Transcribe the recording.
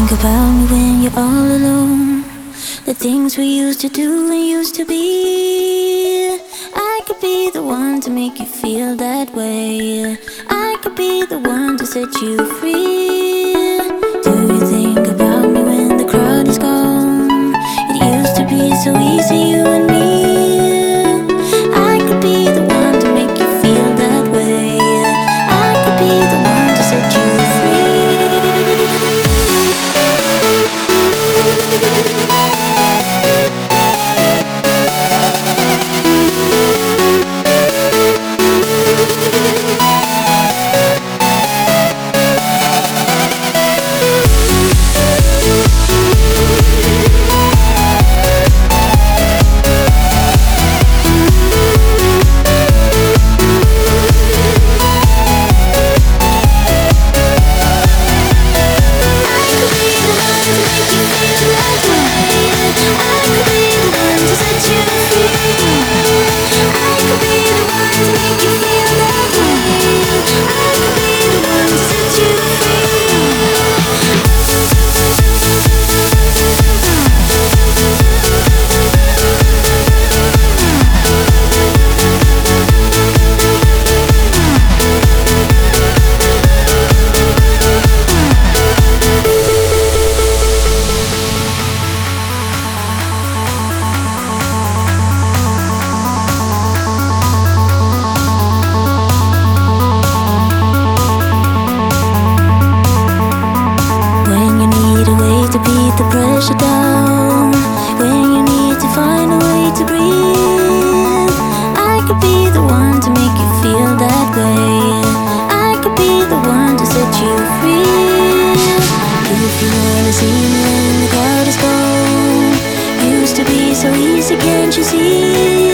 about me when you're all alone? The things we used to do and used to be. I could be the one to make you feel that way. I could be the one to set you free. Do you think about me when the crowd is gone? It used to be so easy, you and me. I could be the one to make you feel that way. I could be the one to set you free. The pressure down, when you need to find a way to breathe. I could be the one to make you feel that way. I could be the one to set you free. If you wanna see me when the crowd is gone, used to be so easy, can't you see?